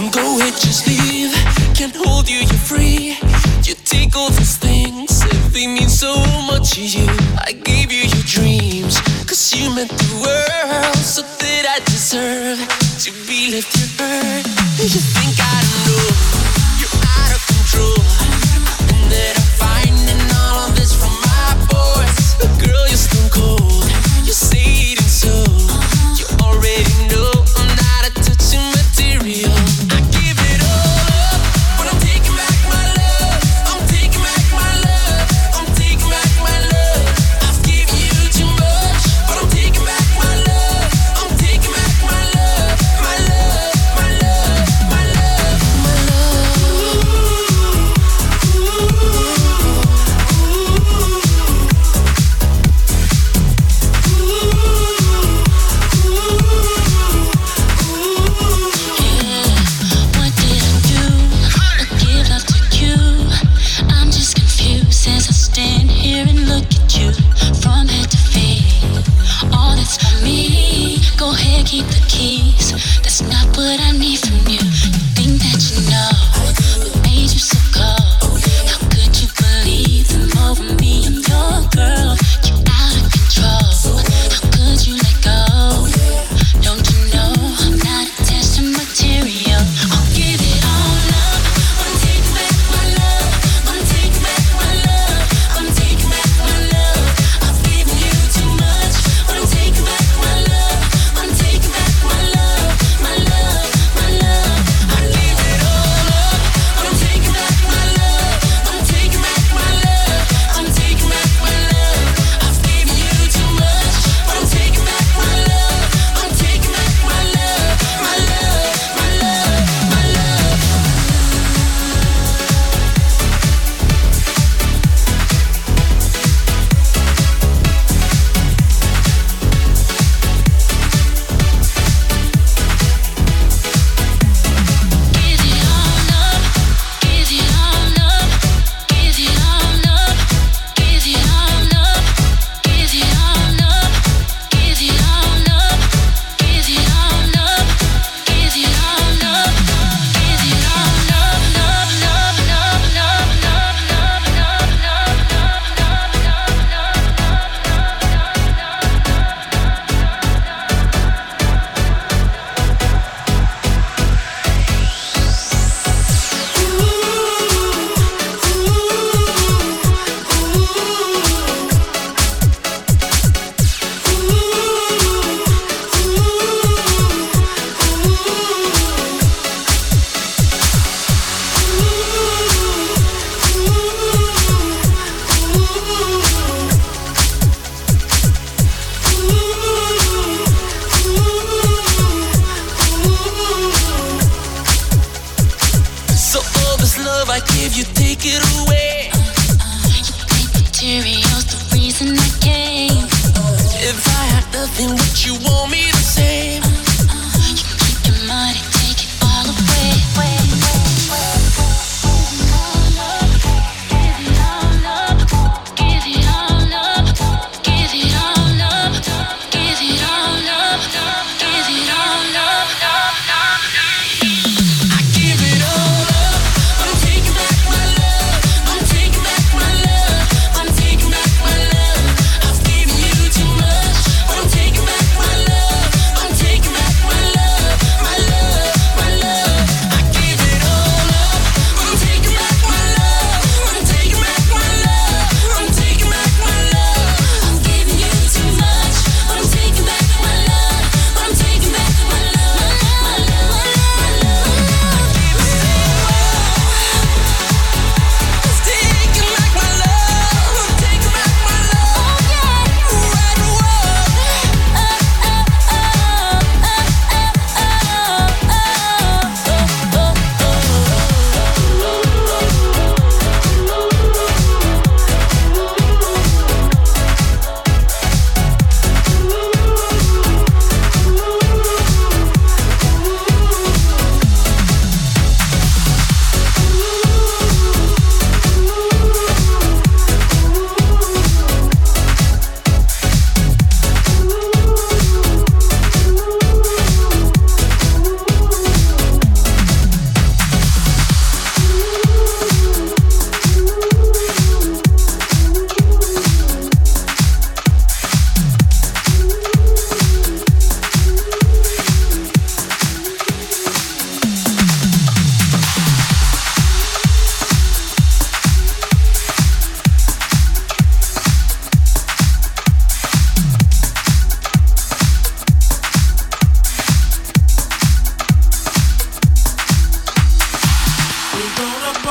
Go ahead, just leave. Can't hold you, you're free. You take all these things if they mean so much to you. I gave you your dreams, cause you meant the world. So that I deserve to be left hurt. You think I don't know you're out of control, and that I'm finding all of this from my boys. But girl, you're stone cold, you're Satan soul. You already know I'm not a touching material. I give it all up, but I'm taking back my love. I'm taking back my love. I'm taking back my love. I've given you too much, but I'm taking back my love. I'm taking back my love, my love, my love, my love, my love. What did I do? I give love to you. I'm just confused as I stand here and look at you from head to feet. All that's for me. Go ahead, keep the keys. That's not what I need from you. You think that you know what made you so cold? How could you believe them over me? I'm your girl. You out of control. How could you let go? Don't you know I'm not attached to material? I'll give it all up. I'm taking back my love. I'm taking back my love. I'm taking back my love. I've given you too much, but I'm taking back my love. I'm taking back my love, my love, my love. I give it all up. I'm taking back my love. I'm taking back my love. I'm taking back my love. I've given you too much, but I'm taking back my love. I'm taking back my love, my love, my love, my love. Give it all up, give it all up, give it all up, give it all up, give it all up, give it all up, give it all up, give it all up, give it all up, love, love, love, love, love, love, love, So all this love I give you, take it away. material's the reason I came. If I had nothing, would you want me the same? You can keep your money, take it all away. Give it all up, give it all up, give it all up, give it all up, give it all up. I give it all up. I'm taking back my love. I'm taking back my love. I'm taking back my love. I've given you too much, but I'm taking back my love. I'm taking back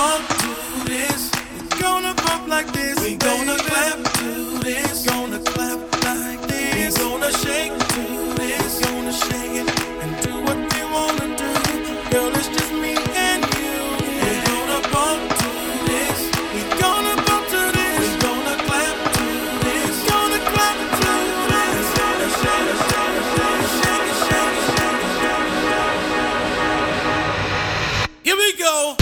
bump to this. We gonna bump like this. We gonna clap to this. Gonna clap like this. We gonna shake to this. Gonna shake it and do what we wanna do. Girl, it's just me and you. We gonna bump to this. We gonna bump to this. We gonna clap to this. Gonna clap to this. Gonna shake it, shake it, shake it, shake it, shake it. Here we go.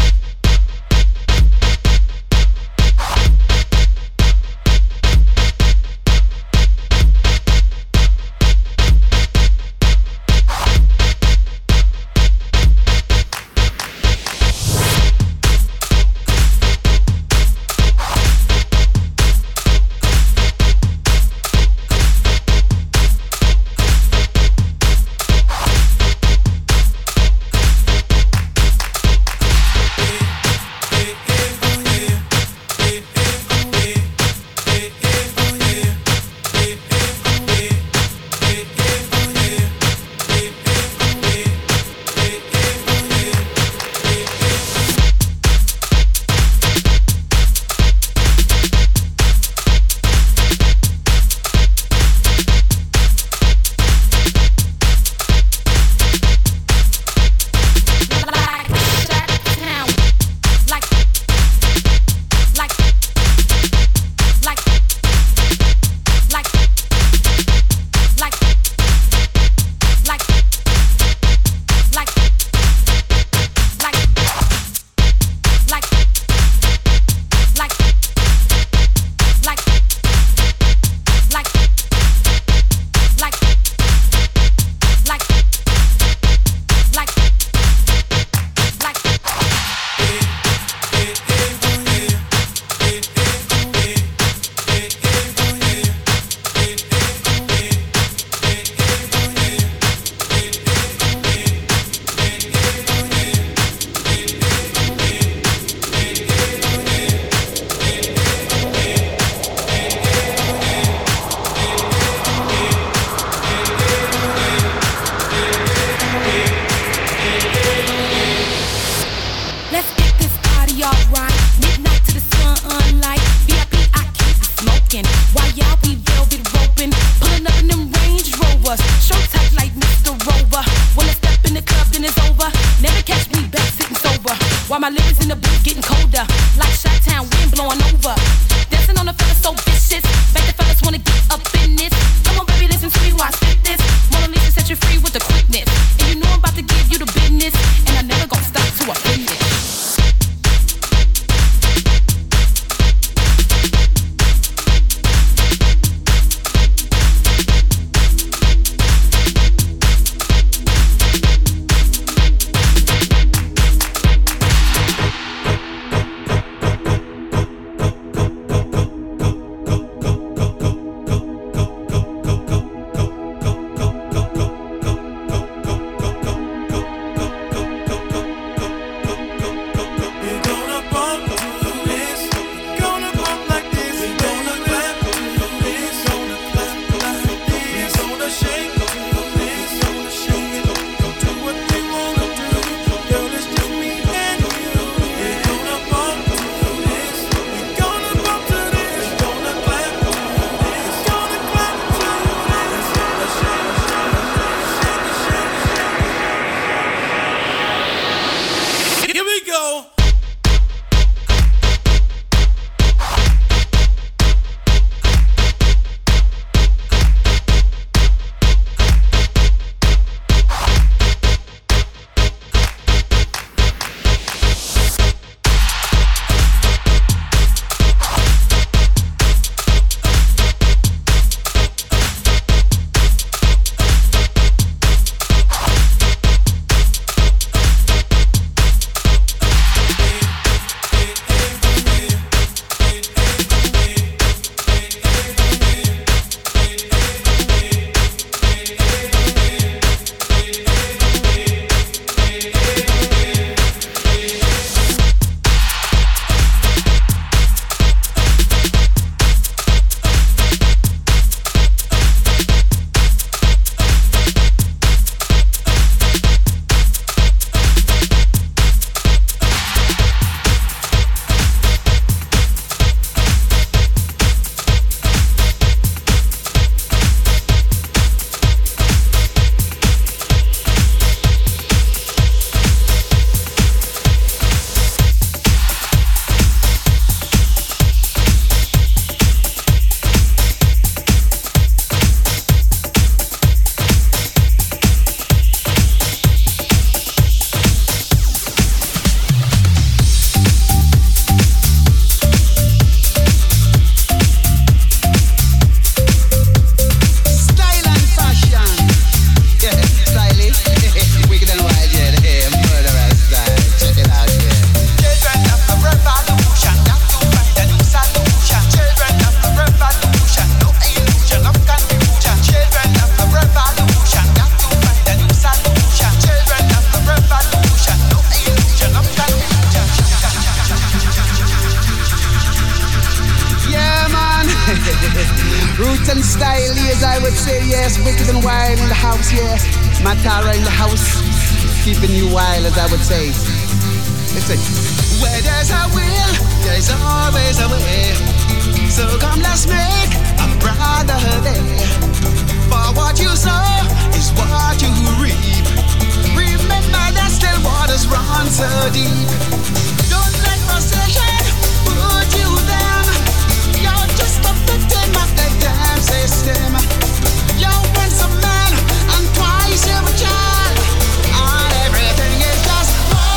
Kevin Wild in the house, yeah. Matara in the house, keeping you wild, as I would say. Listen. Where there's a will, there's always a way. So come, let's make a brotherhood. For what you sow is what you reap. Remember that still waters run so deep. Don't let frustration put you down. You're just a victim of the damn system. You're once a man and twice you're a child. And everything is just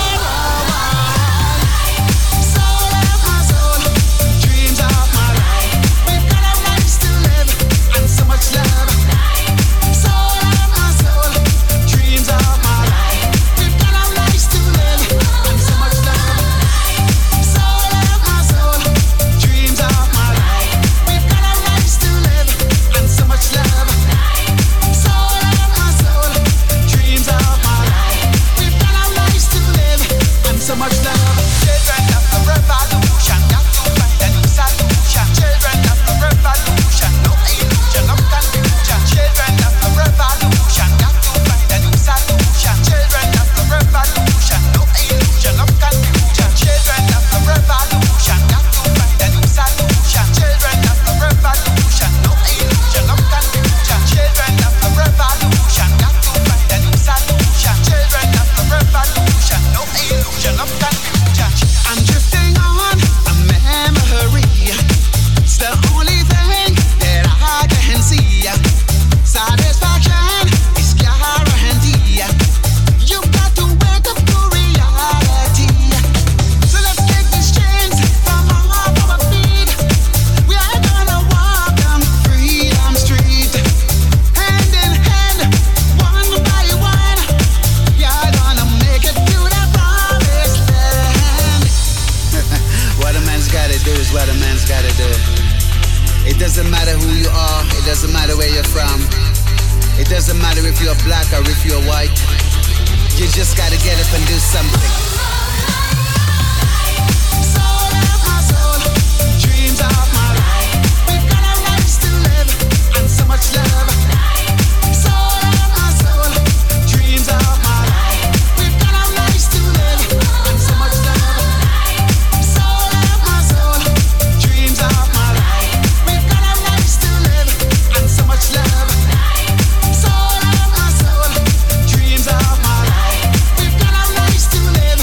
worldwide. Soul of my soul, dreams of my life. We've got our lives to live and so much love. Soul of my soul, dreams of my life. We've got our lives to live and so much love. Soul of my soul, dreams of my life. We've got our lives to live and so much love. Soul of my soul, dreams of my life. We've got our lives to live and so much love. Children of the revolution, got to find a new solution. Children of the revolution, no illusion of confusion. Children of the revolution, got to find a new solution. Children of the revolution, no illusion of confusion. Children of the revolution, got to find a new solution. Children of the revolution, no illusion of confusion. Children of the revolution, got to find a new solution. Children of the revolution, no illusion of confusion. I'm drifting on a memory. It's the only thing that I can see. Satisfaction is guaranteed. You got to wake up to reality. So let's take these chains from off our feet. We are gonna walk on freedom street, hand in hand, one by one. We are gonna make it to the promised land. What a man's gotta do is what a man's gotta do. It doesn't matter who you are, it doesn't matter where you're from. It doesn't matter if you're black or if you're white. You just gotta get up and do something. Soul of my soul, dreams of my life. We've got our lives to live and so much love. Soul of my soul, dreams of my life. We've got our lives to live and so much love. Soul of my soul, dreams of my life. We've got our lives to live and so much love. Soul of my soul, dreams of my life. We've got our lives to live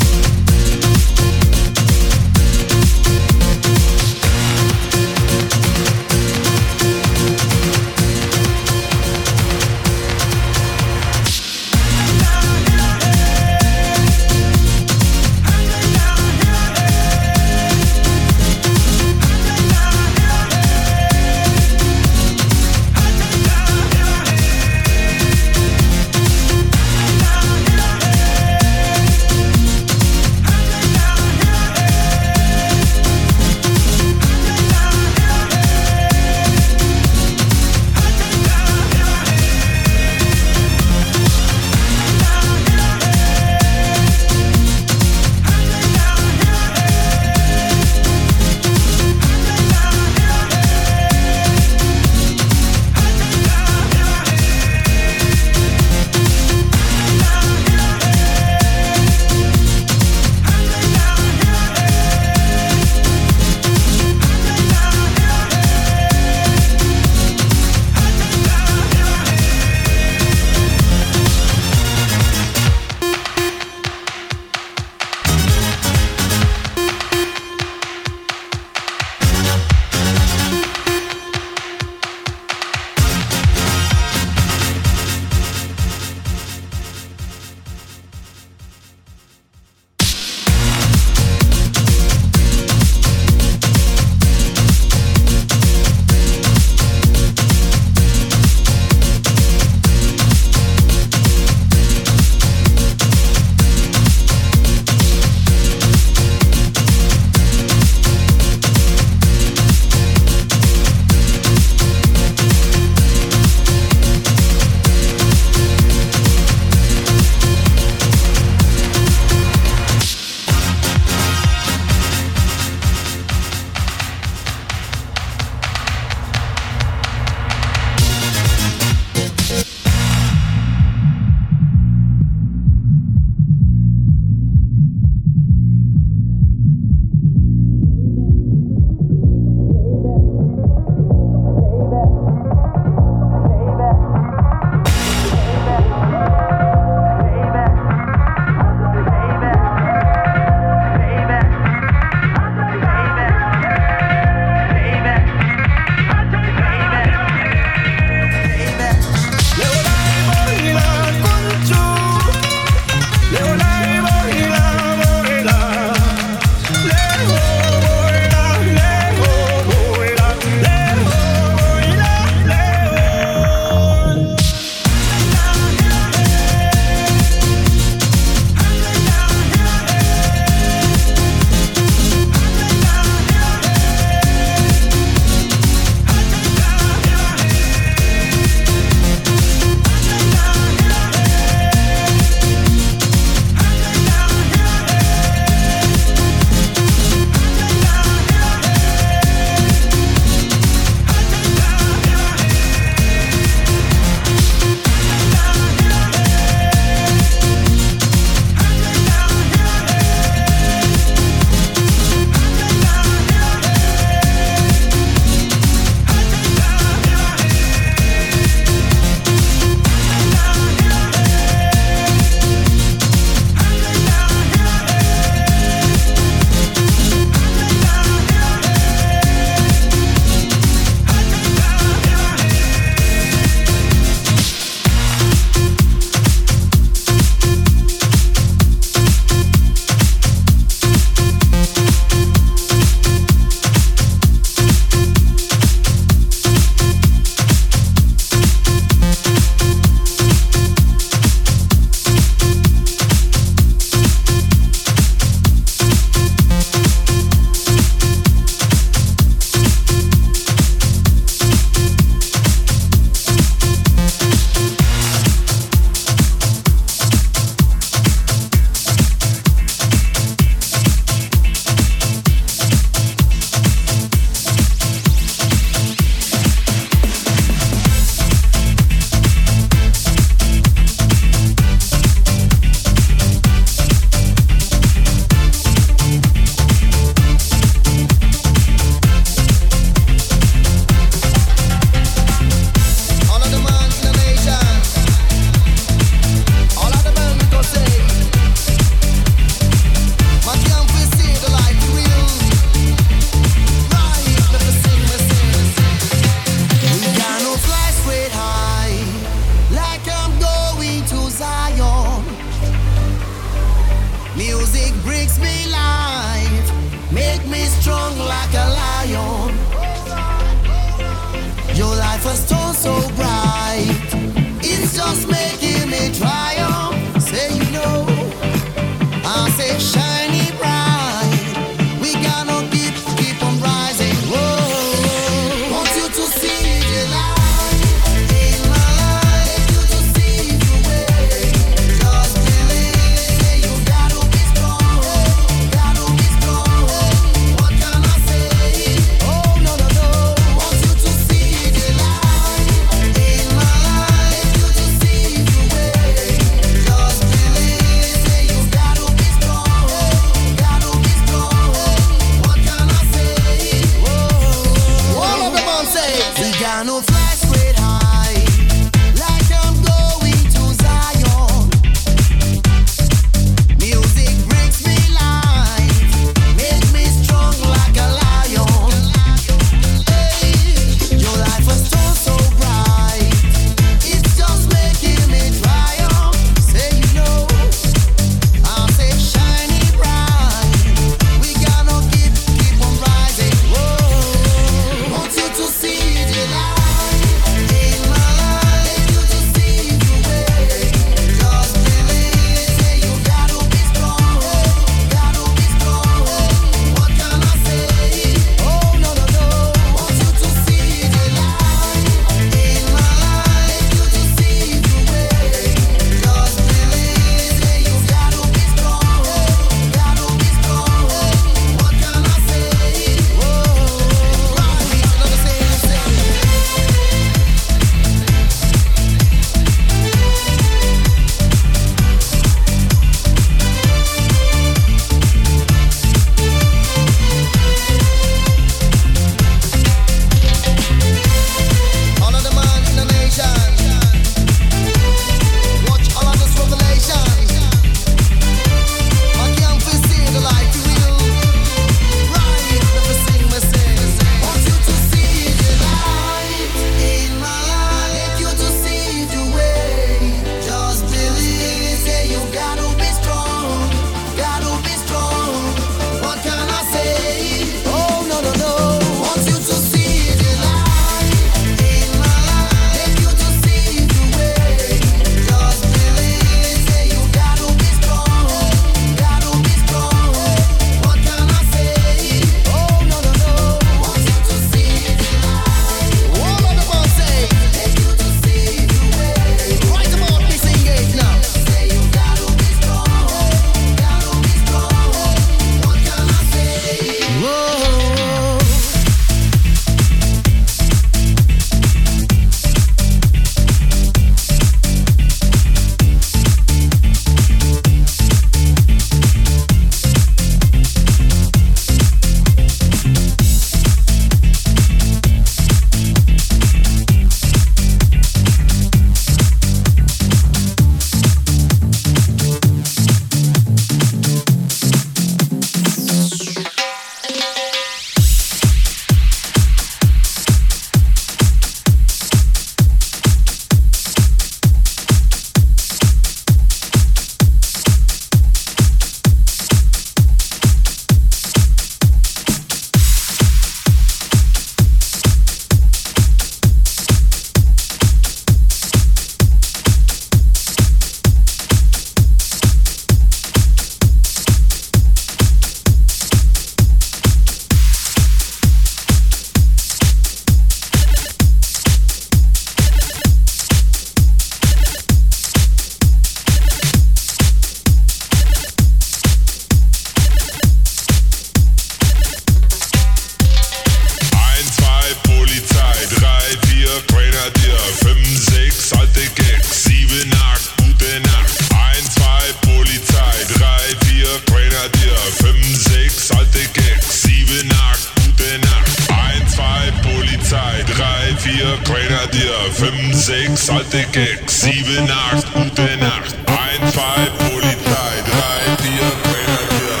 Erste Gag, 7 Nacht, gute Nacht. 1, 2, Polizei, 3, 4, Grenadier.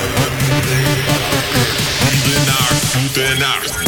7 Nacht, gute Nacht.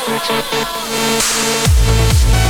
Thank you.